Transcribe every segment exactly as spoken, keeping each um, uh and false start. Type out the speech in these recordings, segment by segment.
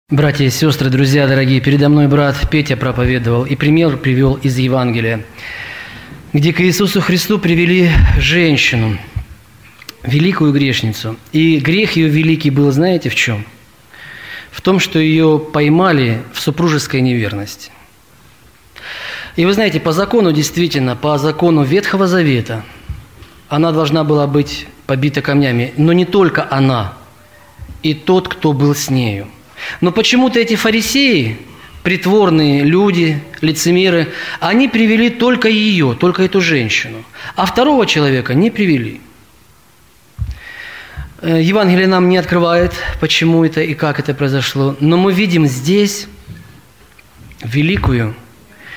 Братья и сестры, друзья дорогие, передо мной брат Петя проповедовал и пример привел из Евангелия, где к Иисусу Христу привели женщину, великую грешницу. И грех ее великий был, знаете, в чем? В том, что ее поймали в супружеской неверности. И вы знаете, по закону, действительно, по закону Ветхого Завета, она должна была быть побита камнями, но не только она, и тот, кто был с нею. Но почему-то эти фарисеи, притворные люди, лицемеры, они привели только ее, только эту женщину, а второго человека не привели. Евангелие нам не открывает, почему это и как это произошло, но мы видим здесь великую,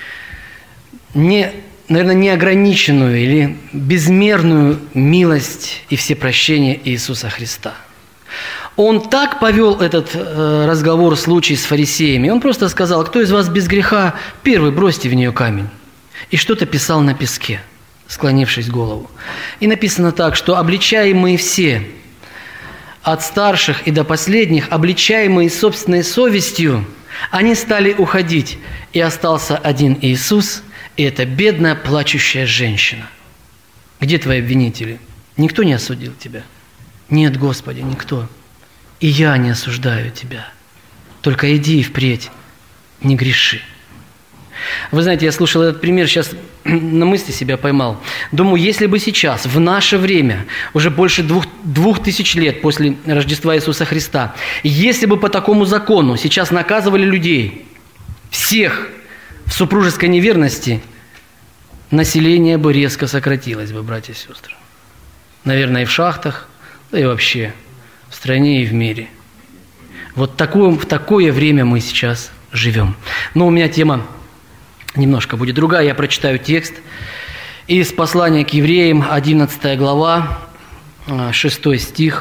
не, наверное, неограниченную или безмерную милость и всепрощение Иисуса Христа. Он так повел этот э, разговор, случай с фарисеями. Он просто сказал: кто из вас без греха, первый бросьте в нее камень. И что-то писал на песке, склонившись голову. И написано так, что обличаемые все, от старших и до последних, обличаемые собственной совестью, они стали уходить. И остался один Иисус, и эта бедная плачущая женщина. Где твои обвинители? Никто не осудил тебя? Нет, Господи, никто. И я не осуждаю тебя. Только иди и впредь не греши. Вы знаете, я слушал этот пример, сейчас на мысли себя поймал. Думаю, если бы сейчас, в наше время, уже больше двух, двух тысяч лет после Рождества Иисуса Христа, если бы по такому закону сейчас наказывали людей, всех в супружеской неверности, население бы резко сократилось бы, братья и сестры. Наверное, и в шахтах, да и вообще в стране и в мире. Вот такое, в такое время мы сейчас живем. Но у меня тема немножко будет другая. Я прочитаю текст из послания к евреям, одиннадцатая глава, шестой стих.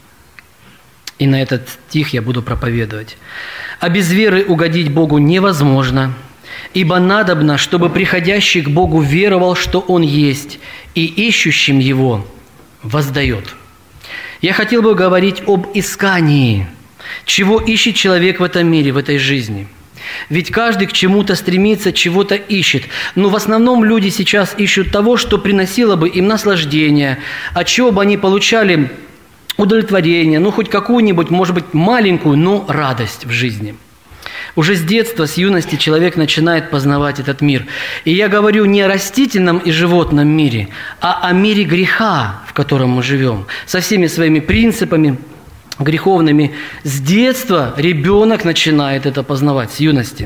И на этот стих я буду проповедовать. «А без веры угодить Богу невозможно, ибо надобно, чтобы приходящий к Богу веровал, что Он есть, и ищущим Его воздает». Я хотел бы говорить об искании, чего ищет человек в этом мире, в этой жизни. Ведь каждый к чему-то стремится, чего-то ищет. Но в основном люди сейчас ищут того, что приносило бы им наслаждение, от чего бы они получали удовлетворение, ну хоть какую-нибудь, может быть, маленькую, но радость в жизни. Уже с детства, с юности человек начинает познавать этот мир. И я говорю не о растительном и животном мире, а о мире греха, в котором мы живем, со всеми своими принципами греховными. С детства ребенок начинает это познавать, с юности.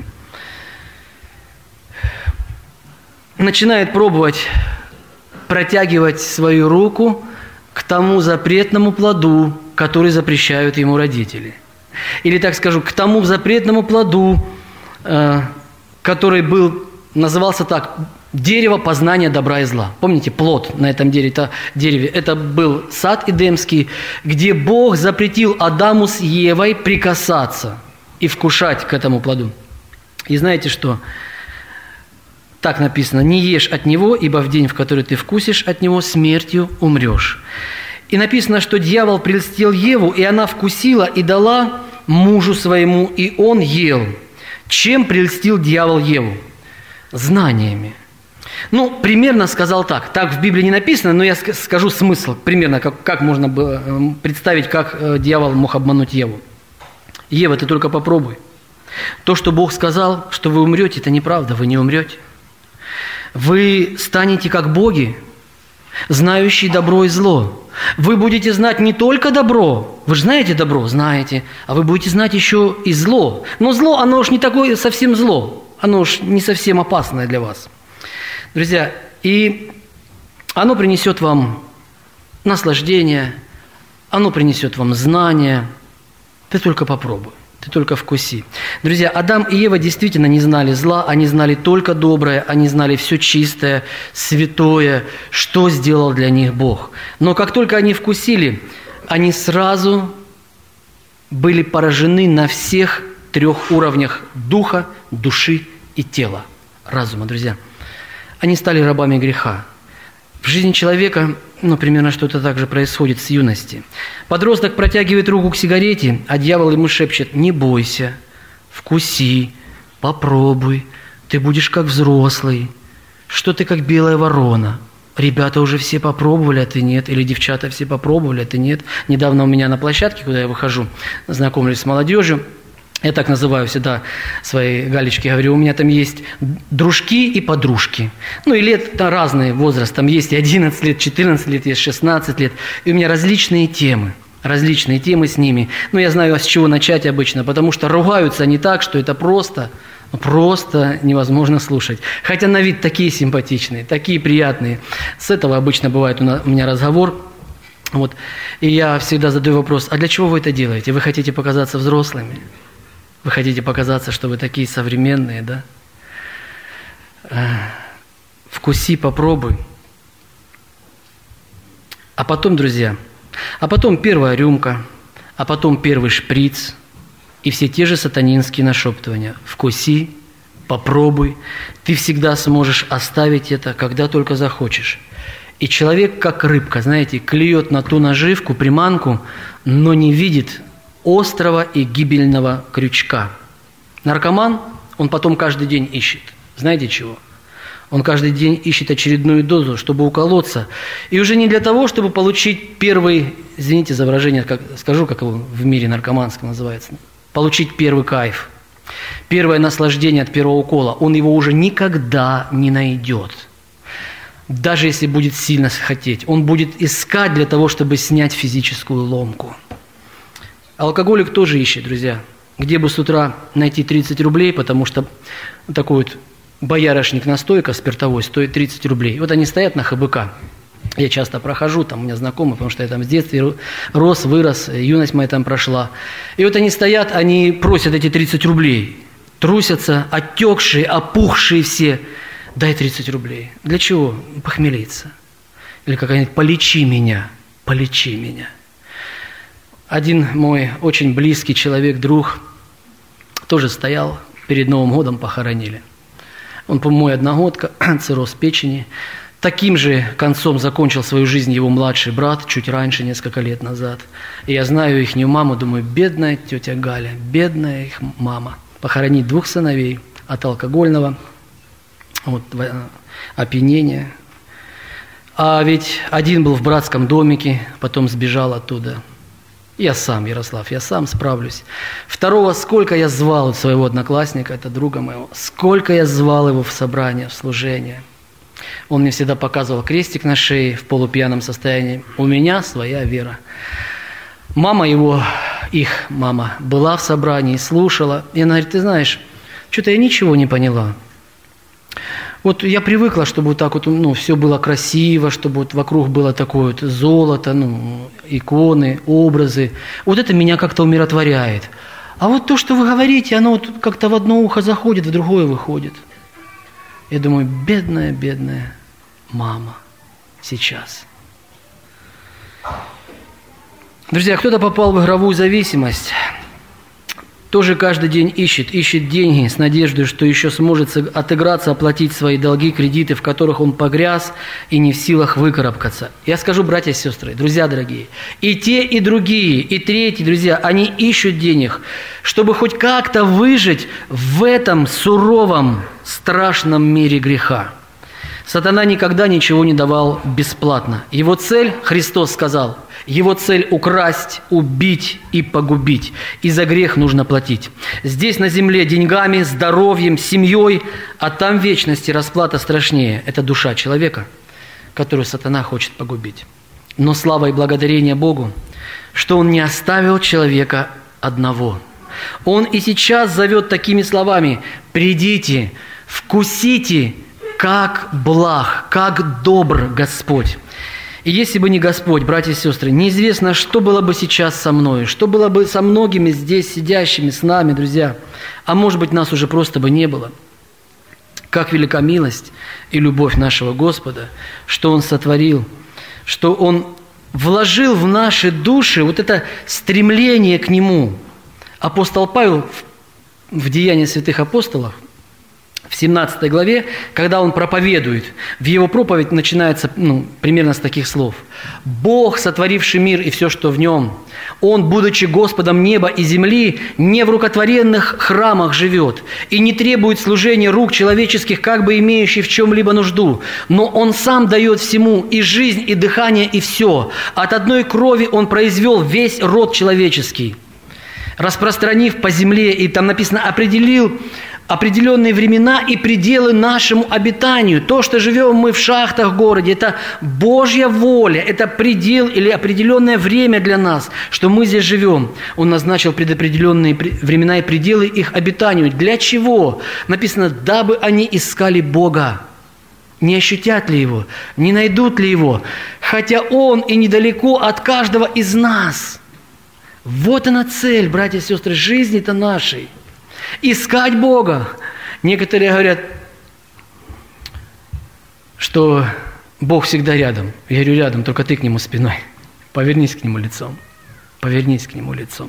Начинает пробовать протягивать свою руку к тому запретному плоду, который запрещают ему родители. Или, так скажу, к тому запретному плоду, э, который был, назывался так, дерево познания добра и зла. Помните, плод на этом дереве, это, дереве, это был сад Эдемский, где Бог запретил Адаму с Евой прикасаться и вкушать к этому плоду. И знаете что? Так написано: «Не ешь от него, ибо в день, в который ты вкусишь от него, смертью умрешь». И написано, что дьявол прельстил Еву, и она вкусила и дала мужу своему, и он ел. Чем прельстил дьявол Еву? Знаниями. Ну, примерно сказал так. Так в Библии не написано, но я скажу смысл. Примерно, как, как можно было представить, как дьявол мог обмануть Еву. Ева, ты только попробуй. То, что Бог сказал, что вы умрете, это неправда, вы не умрете. Вы станете как боги, знающие добро и зло. Вы будете знать не только добро, вы же знаете добро, знаете, а вы будете знать еще и зло. Но зло, оно уж не такое совсем зло, оно уж не совсем опасное для вас. Друзья, и оно принесет вам наслаждение, оно принесет вам знания. Ты только попробуй, ты только вкуси. Друзья, Адам и Ева действительно не знали зла, они знали только доброе, они знали все чистое, святое, что сделал для них Бог. Но как только они вкусили, они сразу были поражены на всех трех уровнях духа, души и тела, разума, друзья. Они стали рабами греха. В жизни человека, ну, примерно что-то так же происходит с юности. Подросток протягивает руку к сигарете, а дьявол ему шепчет: «Не бойся, вкуси, попробуй, ты будешь как взрослый, что ты как белая ворона. Ребята уже все попробовали, а ты нет, или девчата все попробовали, а ты нет. Недавно у меня на площадке, куда я выхожу, знакомлюсь с молодежью, я так называю всегда свои галечки, говорю, у меня там есть дружки и подружки. Ну и лет разные возраст, там есть и одиннадцать лет, четырнадцать лет, есть шестнадцать лет. И у меня различные темы, различные темы с ними. Ну я знаю, с чего начать обычно, потому что ругаются они так, что это просто, просто невозможно слушать. Хотя на вид такие симпатичные, такие приятные. С этого обычно бывает у меня разговор. Вот. И я всегда задаю вопрос, а для чего вы это делаете? Вы хотите показаться взрослыми? Вы хотите показаться, что вы такие современные, да? Вкуси, попробуй. А потом, друзья, а потом первая рюмка, а потом первый шприц, и все те же сатанинские нашептывания. Вкуси, попробуй, ты всегда сможешь оставить это, когда только захочешь. И человек, как рыбка, знаете, клюет на ту наживку, приманку, но не видит острого и гибельного крючка. Наркоман, он потом каждый день ищет. Знаете чего? Он каждый день ищет очередную дозу, чтобы уколоться. И уже не для того, чтобы получить первый, извините за выражение, как, скажу, как его в мире наркоманском называется, получить первый кайф, первое наслаждение от первого укола. Он его уже никогда не найдет. Даже если будет сильно хотеть. Он будет искать для того, чтобы снять физическую ломку. Алкоголик тоже ищет, друзья, где бы с утра найти тридцать рублей, потому что такой вот боярышник настойка спиртовой стоит тридцать рублей. Вот они стоят на ХБК. Я часто прохожу, там у меня знакомые, потому что я там с детства рос, вырос, юность моя там прошла. И вот они стоят, они просят эти тридцать рублей. Трусятся, отекшие, опухшие все. Дай тридцать рублей. Для чего? Похмелиться. Или как-нибудь полечи меня, полечи меня. Один мой очень близкий человек, друг, тоже стоял, перед Новым годом похоронили. Он, по-моему, мой одногодка, цирроз печени. Таким же концом закончил свою жизнь его младший брат, чуть раньше, несколько лет назад. И я знаю их маму, думаю, бедная тетя Галя, бедная их мама. Похоронить двух сыновей от алкогольного вот, опьянения. А ведь один был в братском домике, потом сбежал оттуда. Я сам, Ярослав, я сам справлюсь. Второго, сколько я звал своего одноклассника, это друга моего, сколько я звал его в собрание, в служение. Он мне всегда показывал крестик на шее в полупьяном состоянии. У меня своя вера. Мама его, их мама, была в собрании, слушала. И она говорит, ты знаешь, что-то я ничего не поняла. Вот я привыкла, чтобы вот так вот, ну, все было красиво, чтобы вот вокруг было такое вот золото, ну, иконы, образы. Вот это меня как-то умиротворяет. А вот то, что вы говорите, оно вот как-то в одно ухо заходит, в другое выходит. Я думаю, бедная, бедная мама сейчас. Друзья, кто-то попал в игровую зависимость. Тоже каждый день ищет, ищет деньги с надеждой, что еще сможет отыграться, оплатить свои долги, кредиты, в которых он погряз и не в силах выкарабкаться. Я скажу, братья и сестры, друзья дорогие, и те, и другие, и третьи, друзья, они ищут денег, чтобы хоть как-то выжить в этом суровом, страшном мире греха. Сатана никогда ничего не давал бесплатно. Его цель, Христос сказал, его цель – украсть, убить и погубить. И за грех нужно платить. Здесь на земле деньгами, здоровьем, семьей, а там в вечности расплата страшнее. Это душа человека, которую сатана хочет погубить. Но слава и благодарение Богу, что Он не оставил человека одного. Он и сейчас зовет такими словами: «Придите, вкусите, как благ, как добр Господь». И если бы не Господь, братья и сестры, неизвестно, что было бы сейчас со мной, что было бы со многими здесь сидящими с нами, друзья. А может быть, нас уже просто бы не было. Как велика милость и любовь нашего Господа, что Он сотворил, что Он вложил в наши души вот это стремление к Нему. Апостол Павел в Деянии святых апостолов, в семнадцатой главе, когда он проповедует, в его проповедь начинается ну, примерно с таких слов. «Бог, сотворивший мир и все, что в нем, Он, будучи Господом неба и земли, не в рукотворенных храмах живет и не требует служения рук человеческих, как бы имеющий в чем-либо нужду, но Он сам дает всему и жизнь, и дыхание, и все. От одной крови Он произвел весь род человеческий, распространив по земле», и там написано «определил определенные времена и пределы нашему обитанию». То, что живем мы в шахтах в городе, это Божья воля, это предел или определенное время для нас, что мы здесь живем. Он назначил предопределенные времена и пределы их обитанию. Для чего? Написано, дабы они искали Бога. Не ощутят ли Его? Не найдут ли Его? Хотя Он и недалеко от каждого из нас. Вот она цель, братья и сестры, жизни-то нашей. Искать Бога. Некоторые говорят, что Бог всегда рядом. Я говорю, рядом, только ты к Нему спиной. Повернись к Нему лицом. Повернись к Нему лицом.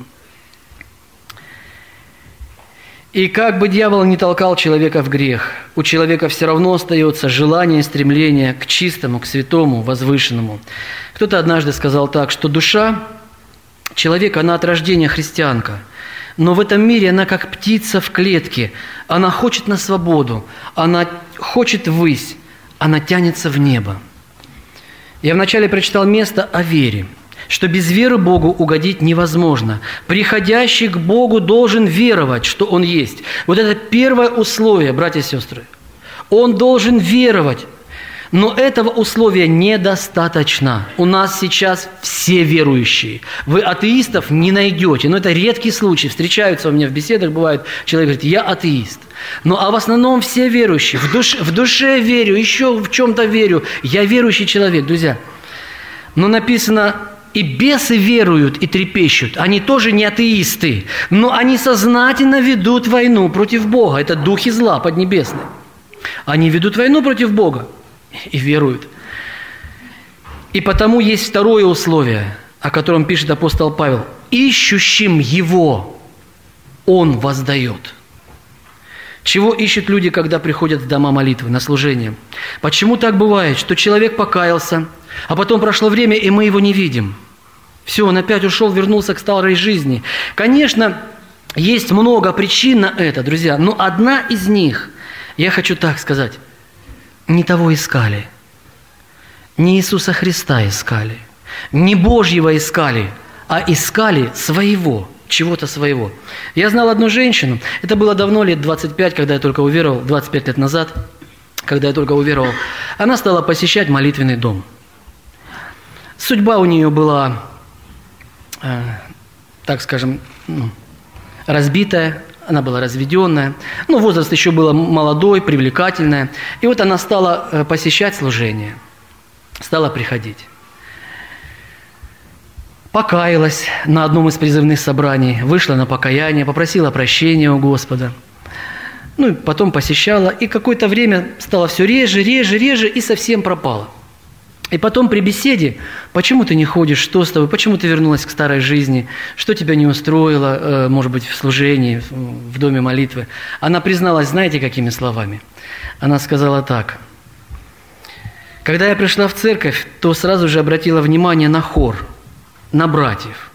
И как бы дьявол не толкал человека в грех, у человека все равно остается желание и стремление к чистому, к святому, возвышенному. Кто-то однажды сказал так, что душа человека, она от рождения христианка. Но в этом мире она как птица в клетке. Она хочет на свободу, она хочет ввысь, она тянется в небо. Я вначале прочитал место о вере, что без веры Богу угодить невозможно. Приходящий к Богу должен веровать, что Он есть. Вот это первое условие, братья и сестры. Он должен веровать. Но этого условия недостаточно. У нас сейчас все верующие. Вы атеистов не найдете. Но это редкий случай. Встречаются у меня в беседах, бывает, человек говорит, я атеист. Ну, а в основном все верующие. В душе, в душе верю, еще в чем-то верю. Я верующий человек, друзья. Но написано, и бесы веруют и трепещут. Они тоже не атеисты. Но они сознательно ведут войну против Бога. Это духи зла поднебесные. Они ведут войну против Бога. И веруют. И потому есть второе условие, о котором пишет апостол Павел. «Ищущим Его Он воздает». Чего ищут люди, когда приходят в дома молитвы, на служение? Почему так бывает, что человек покаялся, а потом прошло время, и мы его не видим? Все, он опять ушел, вернулся к старой жизни. Конечно, есть много причин на это, друзья, но одна из них, я хочу так сказать, не того искали, не Иисуса Христа искали, не Божьего искали, а искали своего, чего-то своего. Я знал одну женщину, это было давно, лет двадцать пять, когда я только уверовал, двадцать пять лет назад, когда я только уверовал, она стала посещать молитвенный дом. Судьба у нее была, э, так скажем, ну, разбитая. Она была разведенная, ну, возраст еще был молодой, привлекательный. И вот она стала посещать служение, стала приходить. Покаялась на одном из призывных собраний, вышла на покаяние, попросила прощения у Господа. Ну, и потом посещала, и какое-то время стало все реже, реже, реже, и совсем пропала. И потом при беседе, почему ты не ходишь, что с тобой, почему ты вернулась к старой жизни, что тебя не устроило, может быть, в служении, в доме молитвы. Она призналась, знаете, какими словами? Она сказала так. Когда я пришла в церковь, то сразу же обратила внимание на хор, на братьев.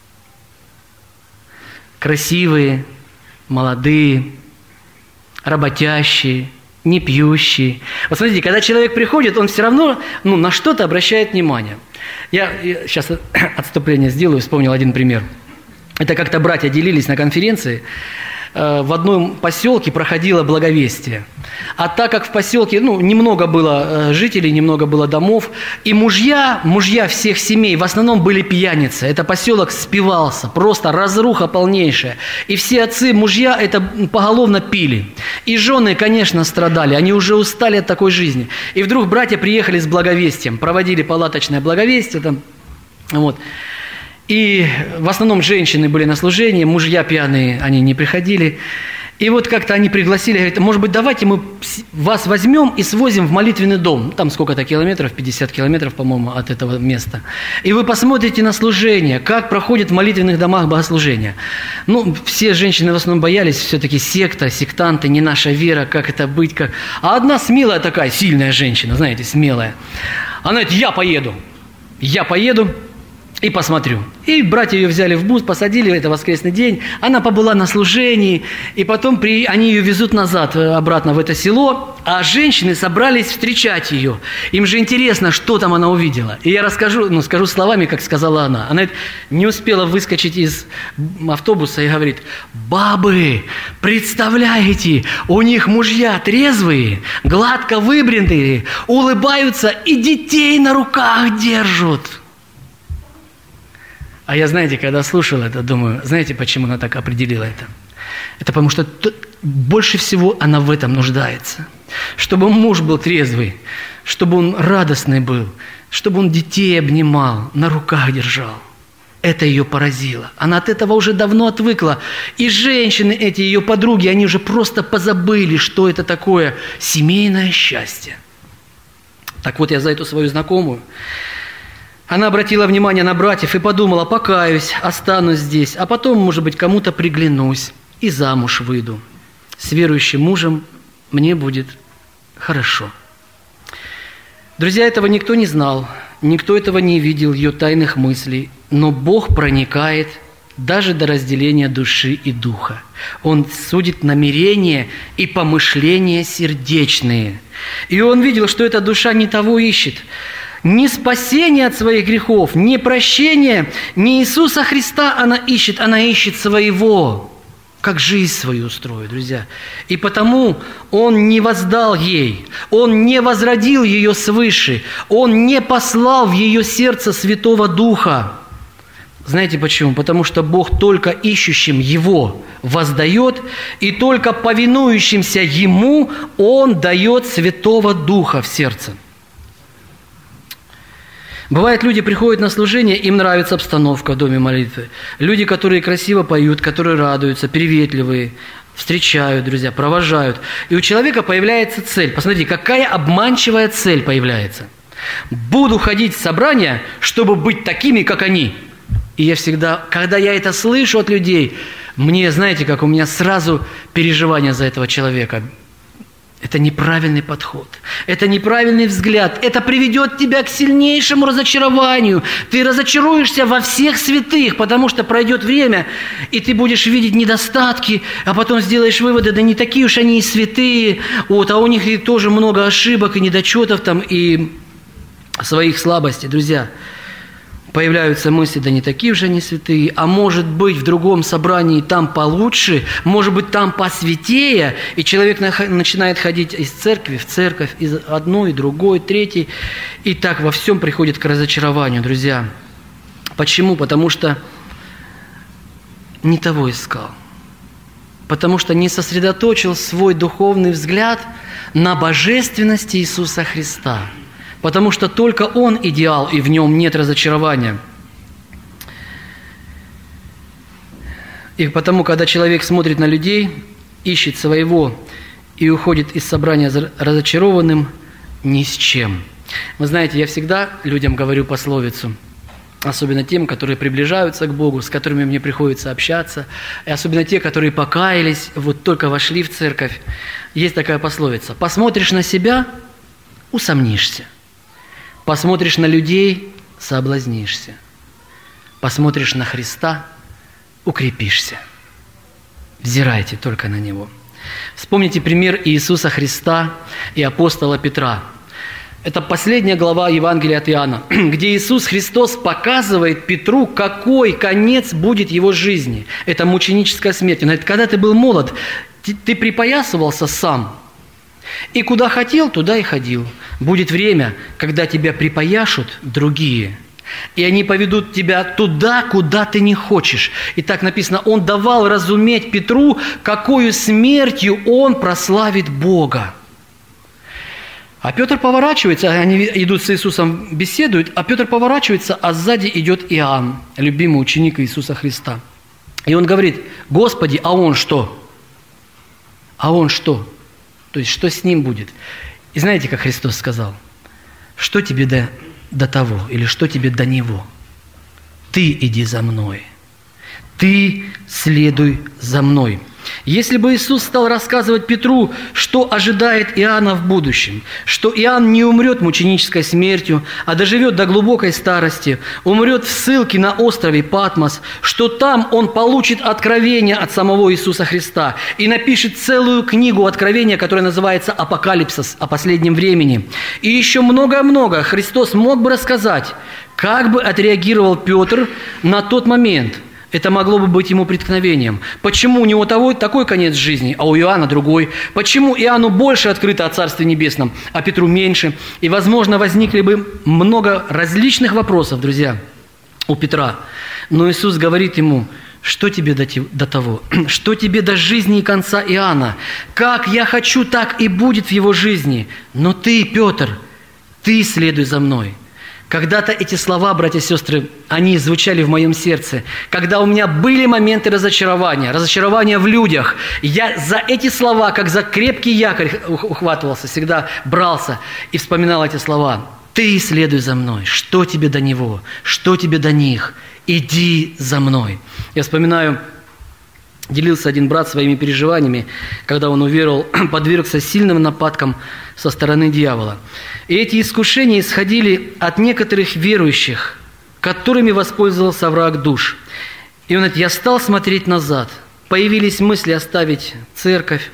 Красивые, молодые, работящие, не пьющий. Вот смотрите, когда человек приходит, он все равно ну, на что-то обращает внимание. Я, я сейчас отступление сделаю, вспомнил один пример. Это как-то братья делились на конференции. В одном поселке проходило благовестие. А так как в поселке ну, немного было жителей, немного было домов, и мужья, мужья всех семей в основном были пьяницы. Это поселок спивался, просто разруха полнейшая. И все отцы, мужья это поголовно пили. И жены, конечно, страдали, они уже устали от такой жизни. И вдруг братья приехали с благовестием, проводили палаточное благовестие там, вот. И в основном женщины были на служении, мужья пьяные, они не приходили. И вот как-то они пригласили, говорят, может быть, давайте мы вас возьмем и свозим в молитвенный дом. Там сколько-то километров, пятьдесят километров, по-моему, от этого места. И вы посмотрите на служение, как проходит в молитвенных домах богослужение. Ну, все женщины в основном боялись, все-таки секта, сектанты, не наша вера, как это быть. Как... А одна смелая такая, сильная женщина, знаете, смелая. Она говорит, я поеду, я поеду. И посмотрю. И братья ее взяли в бус, посадили, это воскресный день. Она побыла на служении, и потом при... они ее везут назад, обратно в это село, а женщины собрались встречать ее. Им же интересно, что там она увидела. И я расскажу, ну, скажу словами, как сказала она. Она не успела выскочить из автобуса и говорит, бабы, представляете, у них мужья трезвые, гладко выбритые, улыбаются и детей на руках держат. А я, знаете, когда слушал это, думаю, знаете, почему она так определила это? Это потому что больше всего она в этом нуждается. Чтобы муж был трезвый, чтобы он радостный был, чтобы он детей обнимал, на руках держал. Это ее поразило. Она от этого уже давно отвыкла. И женщины эти, ее подруги, они уже просто позабыли, что это такое семейное счастье. Так вот, я за эту свою знакомую, она обратила внимание на братьев и подумала, покаюсь, останусь здесь, а потом, может быть, кому-то приглянусь и замуж выйду. С верующим мужем мне будет хорошо. Друзья, этого никто не знал, никто этого не видел, ее тайных мыслей, но Бог проникает даже до разделения души и духа. Он судит намерения и помышления сердечные. И он видел, что эта душа не того ищет, ни спасения от своих грехов, ни прощения, ни Иисуса Христа она ищет, она ищет своего, как жизнь свою устроит, друзья. И потому Он не воздал ей, Он не возродил ее свыше, Он не послал в ее сердце Святого Духа. Знаете почему? Потому что Бог только ищущим Его воздает, и только повинующимся Ему Он дает Святого Духа в сердце. Бывает, люди приходят на служение, им нравится обстановка в доме молитвы. Люди, которые красиво поют, которые радуются, приветливые, встречают, друзья, провожают. И у человека появляется цель. Посмотрите, какая обманчивая цель появляется. Буду ходить в собрания, чтобы быть такими, как они. И я всегда, когда я это слышу от людей, мне, знаете, как у меня сразу переживание за этого человека. Это неправильный подход, это неправильный взгляд, это приведет тебя к сильнейшему разочарованию. Ты разочаруешься во всех святых, потому что пройдет время, и ты будешь видеть недостатки, а потом сделаешь выводы, да не такие уж они и святые, вот, а у них и тоже много ошибок и недочетов там, и своих слабостей. Друзья, появляются мысли, да не такие уже они святые, а может быть в другом собрании там получше, может быть там посвятее, и человек начинает ходить из церкви в церковь, из одной, другой, третьей, и так во всем приходит к разочарованию, друзья. Почему? Потому что не того искал, потому что не сосредоточил свой духовный взгляд на божественности Иисуса Христа. Потому что только Он идеал, и в Нем нет разочарования. И потому, когда человек смотрит на людей, ищет своего и уходит из собрания разочарованным ни с чем. Вы знаете, я всегда людям говорю пословицу, особенно тем, которые приближаются к Богу, с которыми мне приходится общаться, и особенно те, которые покаялись, вот только вошли в церковь. Есть такая пословица: «Посмотришь на себя – усомнишься. Посмотришь на людей – соблазнишься. Посмотришь на Христа – укрепишься». Взирайте только на Него. Вспомните пример Иисуса Христа и апостола Петра. Это последняя глава Евангелия от Иоанна, где Иисус Христос показывает Петру, какой конец будет его жизни. Это мученическая смерть. Он говорит, когда ты был молод, ты припоясывался сам. И куда хотел, туда и ходил. Будет время, когда тебя припояшут другие, и они поведут тебя туда, куда ты не хочешь. И так написано, он давал разуметь Петру, какою смертью он прославит Бога. А Петр поворачивается, они идут с Иисусом, беседуют, а Петр поворачивается, а сзади идет Иоанн, любимый ученик Иисуса Христа. И он говорит, Господи, а он что? А он что? То есть что с ним будет? И знаете, как Христос сказал? Что тебе до, до того? Или что тебе до него? Ты иди за мной. Ты следуй за мной. Если бы Иисус стал рассказывать Петру, что ожидает Иоанна в будущем, что Иоанн не умрет мученической смертью, а доживет до глубокой старости, умрет в ссылке на острове Патмос, что там он получит откровение от самого Иисуса Христа и напишет целую книгу откровения, которая называется «Апокалипсис» о последнем времени. И еще много-много Христос мог бы рассказать, как бы отреагировал Петр на тот момент. Это могло бы быть ему преткновением. Почему у него того, такой конец жизни, а у Иоанна другой? Почему Иоанну больше открыто о Царстве Небесном, а Петру меньше? И, возможно, возникли бы много различных вопросов, друзья, у Петра. Но Иисус говорит ему: что тебе до, до того? Что тебе до жизни и конца Иоанна? Как я хочу, так и будет в его жизни. Но ты, Петр, ты следуй за мной. Когда-то эти слова, братья и сестры, они звучали в моем сердце. Когда у меня были моменты разочарования, разочарования в людях, я за эти слова, как за крепкий якорь ухватывался, всегда брался и вспоминал эти слова. Ты следуй за мной. Что тебе до него? Что тебе до них? Иди за мной. Я вспоминаю, делился один брат своими переживаниями, когда он уверовал, подвергся сильным нападкам со стороны дьявола. И эти искушения исходили от некоторых верующих, которыми воспользовался враг душ. И он говорит: я стал смотреть назад. Появились мысли оставить церковь.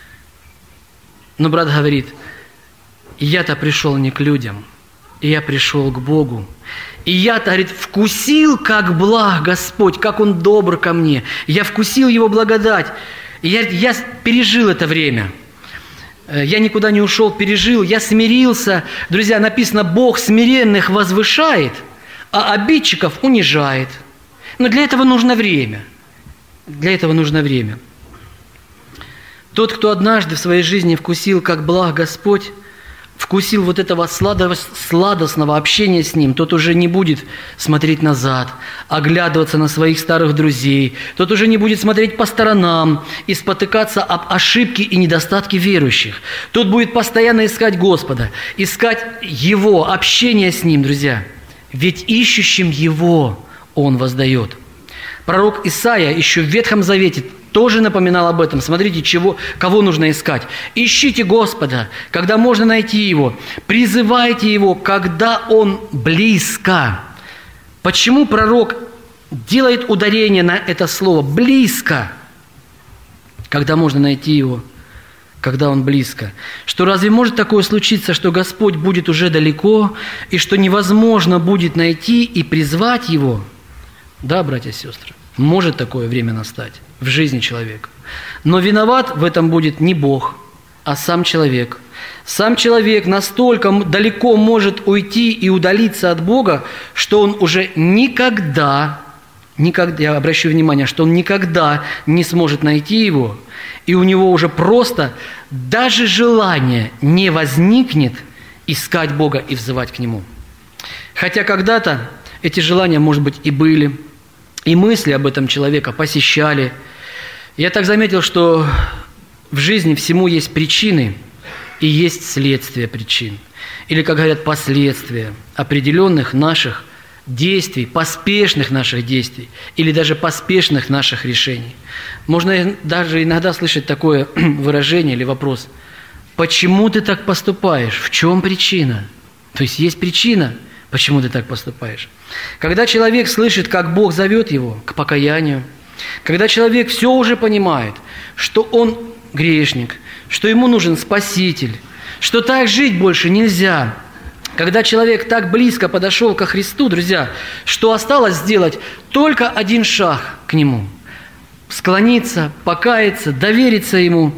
Но брат говорит: я-то пришел не к людям, я пришел к Богу. И я-то, говорит, вкусил, как благ Господь, как Он добр ко мне. Я вкусил Его благодать. И я, я пережил это время. Я никуда не ушел, пережил. Я смирился. Друзья, написано: Бог смиренных возвышает, а обидчиков унижает. Но для этого нужно время. Для этого нужно время. Тот, кто однажды в своей жизни вкусил, как благ Господь, вкусил вот этого сладостного общения с Ним, тот уже не будет смотреть назад, оглядываться на своих старых друзей, тот уже не будет смотреть по сторонам и спотыкаться об ошибки и недостатки верующих. Тот будет постоянно искать Господа, искать Его, общение с Ним, друзья. Ведь ищущим Его Он воздает. Пророк Исаия еще в Ветхом Завете тоже напоминал об этом. Смотрите, чего, кого нужно искать. Ищите Господа, когда можно найти Его. Призывайте Его, когда Он близко. Почему пророк делает ударение на это слово «близко», когда можно найти Его, когда Он близко? Что разве может такое случиться, что Господь будет уже далеко, и что невозможно будет найти и призвать Его? Да, братья и сестры, может такое время настать в жизни человека. Но виноват в этом будет не Бог, а сам человек. Сам человек настолько далеко может уйти и удалиться от Бога, что он уже никогда, никогда, я обращу внимание, что он никогда не сможет найти Его, и у него уже просто даже желание не возникнет искать Бога и взывать к Нему. Хотя когда-то эти желания, может быть, и были, и мысли об этом человека посещали. Я так заметил, что в жизни всему есть причины и есть следствие причин. Или, как говорят, последствия определенных наших действий, поспешных наших действий, или даже поспешных наших решений. Можно даже иногда слышать такое выражение или вопрос: почему ты так поступаешь? В чем причина? То есть есть причина, почему ты так поступаешь. Когда человек слышит, как Бог зовет его к покаянию, когда человек все уже понимает, что он грешник, что ему нужен Спаситель, что так жить больше нельзя, когда человек так близко подошел ко Христу, друзья, что осталось сделать только один шаг к Нему – склониться, покаяться, довериться Ему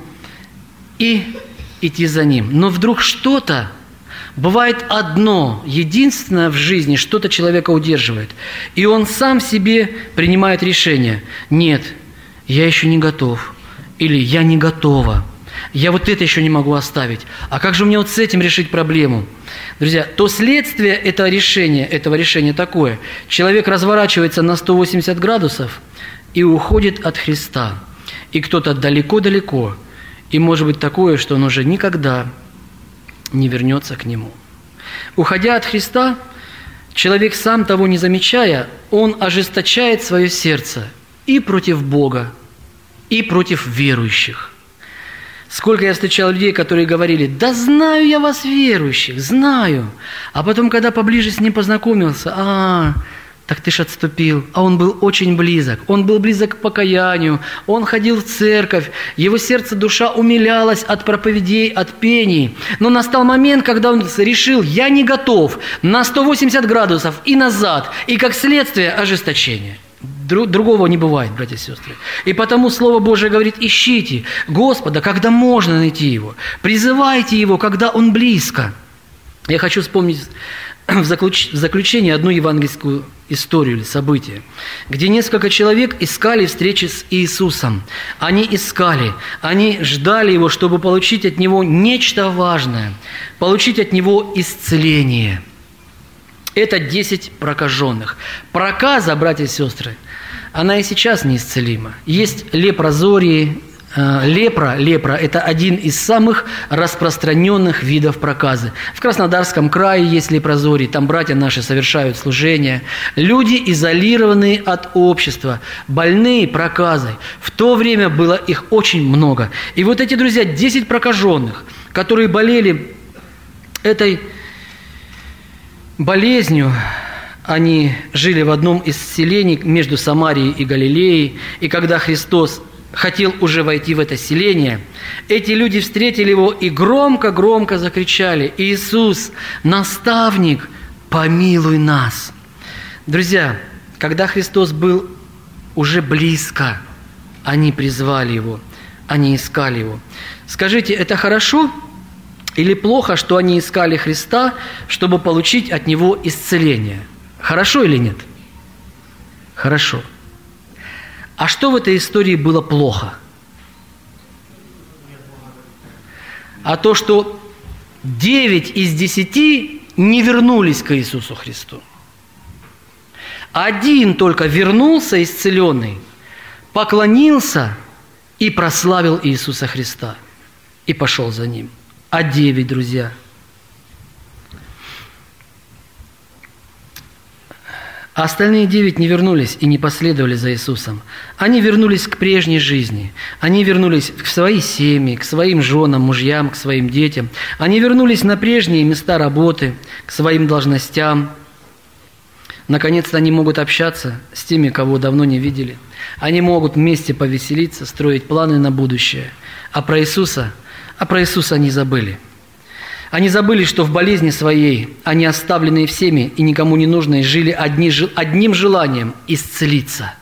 и идти за Ним. Но вдруг что-то, бывает одно, единственное в жизни, что-то человека удерживает. И он сам себе принимает решение: нет, я еще не готов. Или я не готова. Я вот это еще не могу оставить. А как же мне вот с этим решить проблему? Друзья, то следствие этого решения, этого решения такое. Человек разворачивается на сто восемьдесят градусов и уходит от Христа. И кто-то далеко-далеко И может быть такое, что он уже никогда не вернется к нему. Уходя от Христа, человек, сам того не замечая, он ожесточает свое сердце и против Бога, и против верующих. Сколько я встречал людей, которые говорили: «Да знаю я вас, верующих, знаю». А потом, когда поближе с ним познакомился, «А, так ты ж отступил». А он был очень близок. Он был близок к покаянию. Он ходил в церковь. Его сердце, душа умилялась от проповедей, от пений. Но настал момент, когда он решил: «Я не готов», на сто восемьдесят градусов и назад. И как следствие ожесточение. Другого не бывает, братья и сестры. И потому Слово Божие говорит: ищите Господа, когда можно найти Его. Призывайте Его, когда Он близко. Я хочу вспомнить в заключение одну евангельскую историю или событие, где несколько человек искали встречи с Иисусом. Они искали, они ждали Его, чтобы получить от Него нечто важное, получить от Него исцеление. Это десять прокаженных. Проказа, братья и сестры, она и сейчас неисцелима. Есть лепрозории. Лепра, лепра – это один из самых распространенных видов проказы. В Краснодарском крае есть лепрозорий, там братья наши совершают служения. Люди, изолированные от общества, больные проказой. В то время было их очень много. И вот эти, друзья, десять прокаженных, которые болели этой болезнью, они жили в одном из селений между Самарией и Галилеей, и когда Христос хотел уже войти в это селение, эти люди встретили Его и громко-громко закричали: «Иисус, наставник, помилуй нас!» Друзья, когда Христос был уже близко, они призвали Его, они искали Его. Скажите, это хорошо или плохо, что они искали Христа, чтобы получить от Него исцеление? Хорошо или нет? Хорошо. А что в этой истории было плохо? А то, что девять из десяти не вернулись к Иисусу Христу. Один только вернулся исцеленный, поклонился и прославил Иисуса Христа. И пошел за Ним. А девять, друзья. А остальные девять не вернулись и не последовали за Иисусом. Они вернулись к прежней жизни. Они вернулись к своей семье, к своим женам, мужьям, к своим детям. Они вернулись на прежние места работы, к своим должностям. Наконец-то они могут общаться с теми, кого давно не видели. Они могут вместе повеселиться, строить планы на будущее. А про Иисуса, а про Иисуса они забыли. Они забыли, что в болезни своей они, оставленные всеми и никому не нужные, жили одни, одним желанием – исцелиться.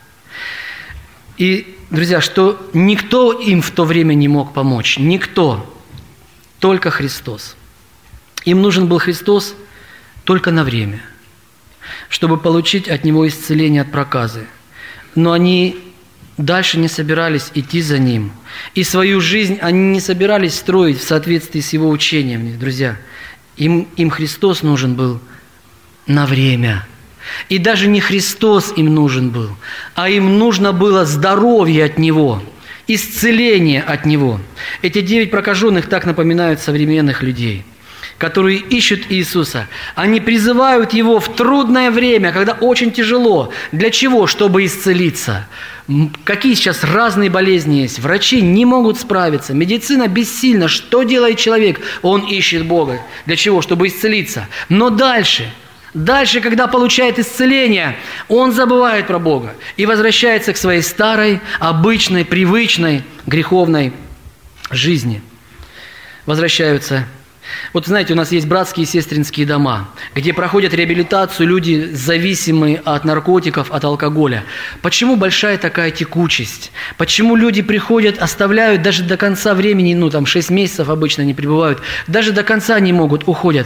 И, друзья, что никто им в то время не мог помочь. Никто. Только Христос. Им нужен был Христос только на время, чтобы получить от Него исцеление от проказы. Но они дальше не собирались идти за Ним. И свою жизнь они не собирались строить в соответствии с Его учениями, друзья. Им, им Христос нужен был на время. И даже не Христос им нужен был, а им нужно было здоровье от Него, исцеление от Него. Эти девять прокаженных так напоминают современных людей, которые ищут Иисуса. Они призывают Его в трудное время, когда очень тяжело. Для чего? Чтобы исцелиться. Какие сейчас разные болезни есть. Врачи не могут справиться. Медицина бессильна. Что делает человек? Он ищет Бога. Для чего? Чтобы исцелиться. Но дальше, дальше, когда получает исцеление, он забывает про Бога и возвращается к своей старой, обычной, привычной, греховной жизни. Возвращаются. Вот знаете, у нас есть братские и сестринские дома, где проходят реабилитацию люди, зависимые от наркотиков, от алкоголя. Почему большая такая текучесть? Почему люди приходят, оставляют даже до конца времени, ну там шесть месяцев обычно не пребывают, даже до конца не могут, уходят?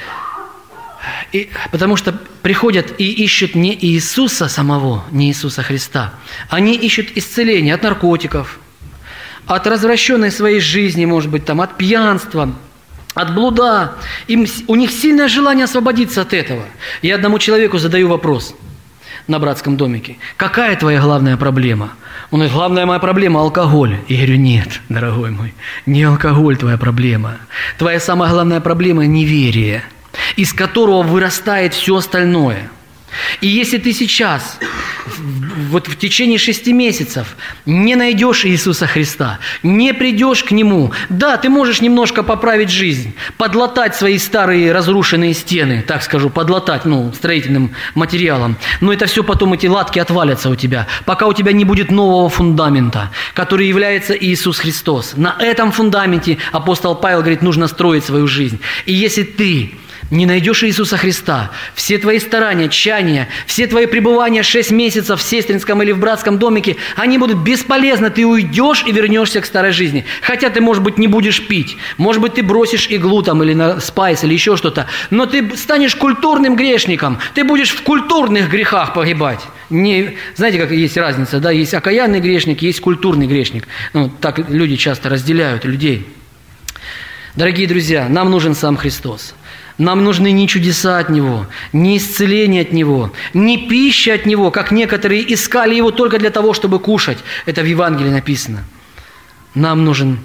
И, потому что приходят и ищут не Иисуса самого, не Иисуса Христа. Они ищут исцеление от наркотиков, от развращенной своей жизни, может быть, там, от пьянства, от блуда. Им, у них сильное желание освободиться от этого. Я одному человеку задаю вопрос. на братском домике, какая твоя главная проблема? Он говорит, главная моя проблема – алкоголь. Я говорю, нет, дорогой мой, не алкоголь твоя проблема. Твоя самая главная проблема – неверие, из которого вырастает все остальное. И если ты сейчас, вот в течение шести месяцев, не найдешь Иисуса Христа, не придешь к Нему, да, ты можешь немножко поправить жизнь, подлатать свои старые разрушенные стены, так скажу, подлатать, ну, строительным материалом, но это все потом, эти латки отвалятся у тебя, пока у тебя не будет нового фундамента, который является Иисус Христос. На этом фундаменте апостол Павел говорит, нужно строить свою жизнь. И если ты не найдешь Иисуса Христа, все твои старания, чаяния, все твои пребывания шесть месяцев в сестринском или в братском домике, они будут бесполезны. Ты уйдешь и вернешься к старой жизни. Хотя ты, может быть, не будешь пить, может быть, ты бросишь иглу там или на спайс или еще что-то, но ты станешь культурным грешником, ты будешь в культурных грехах погибать. Не, знаете, как есть разница, да? Есть окаянный грешник, есть культурный грешник. Ну, так люди часто разделяют людей. Дорогие друзья, нам нужен сам Христос. Нам нужны не чудеса от Него, не исцеление от Него, не пища от Него, как некоторые искали Его только для того, чтобы кушать. Это в Евангелии написано. Нам нужен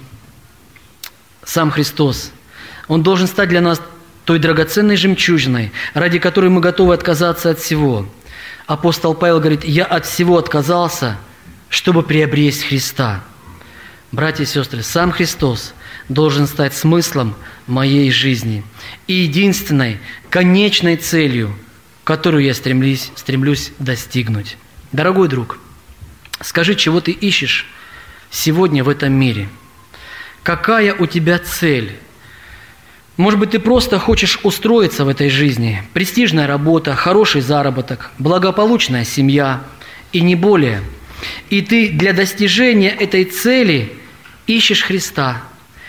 сам Христос. Он должен стать для нас той драгоценной жемчужиной, ради которой мы готовы отказаться от всего. Апостол Павел говорит, я от всего отказался, чтобы приобрести Христа. Братья и сестры, сам Христос должен стать смыслом моей жизни и единственной, конечной целью, которую я стремлюсь, стремлюсь достигнуть. Дорогой друг, скажи, чего ты ищешь сегодня в этом мире? Какая у тебя цель? Может быть, ты просто хочешь устроиться в этой жизни, престижная работа, хороший заработок, благополучная семья и не более. И ты для достижения этой цели ищешь Христа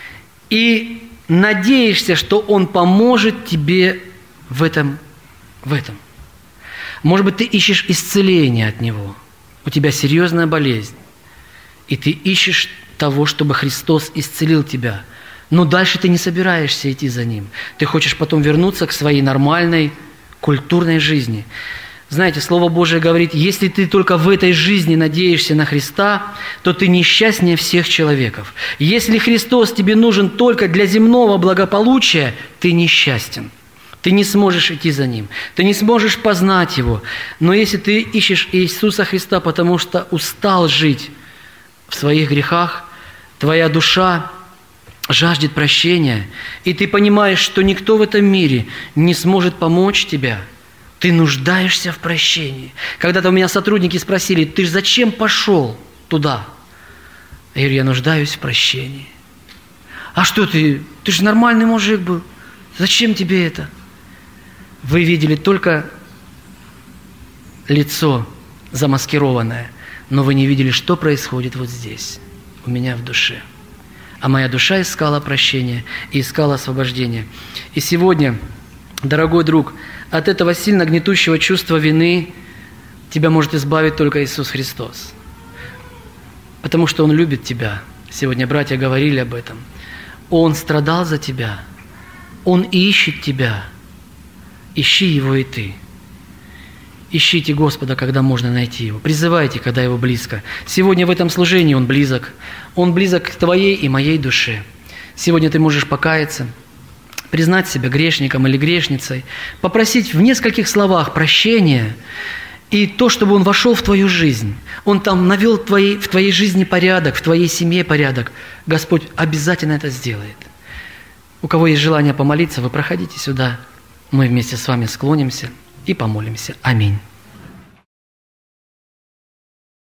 и надеешься, что Он поможет тебе в этом, в этом. Может быть, ты ищешь исцеление от Него. У тебя серьезная болезнь, и ты ищешь того, чтобы Христос исцелил тебя. Но дальше ты не собираешься идти за Ним. Ты хочешь потом вернуться к своей нормальной культурной жизни. Знаете, Слово Божие говорит, если ты только в этой жизни надеешься на Христа, то ты несчастнее всех человеков. Если Христос тебе нужен только для земного благополучия, ты несчастен. Ты не сможешь идти за Ним, ты не сможешь познать Его. Но если ты ищешь Иисуса Христа, потому что устал жить в своих грехах, твоя душа жаждет прощения, и ты понимаешь, что никто в этом мире не сможет помочь тебе, ты нуждаешься в прощении. Когда-то у меня сотрудники спросили, ты же зачем пошел туда? Я говорю, я нуждаюсь в прощении. А что ты? Ты же нормальный мужик был. Зачем тебе это? Вы видели только лицо замаскированное, но вы не видели, что происходит вот здесь, у меня в душе. А моя душа искала прощения и искала освобождения. И сегодня, дорогой друг, от этого сильно гнетущего чувства вины тебя может избавить только Иисус Христос. Потому что Он любит тебя. Сегодня братья говорили об этом. Он страдал за тебя. Он ищет тебя. Ищи Его и ты. Ищите Господа, когда можно найти Его. Призывайте, когда Его близко. Сегодня в этом служении Он близок. Он близок к твоей и моей душе. Сегодня ты можешь покаяться, признать себя грешником или грешницей, попросить в нескольких словах прощения и то, чтобы Он вошел в твою жизнь. Он там навел в твоей, в твоей жизни порядок, в твоей семье порядок. Господь обязательно это сделает. У кого есть желание помолиться, вы проходите сюда. Мы вместе с вами склонимся и помолимся. Аминь.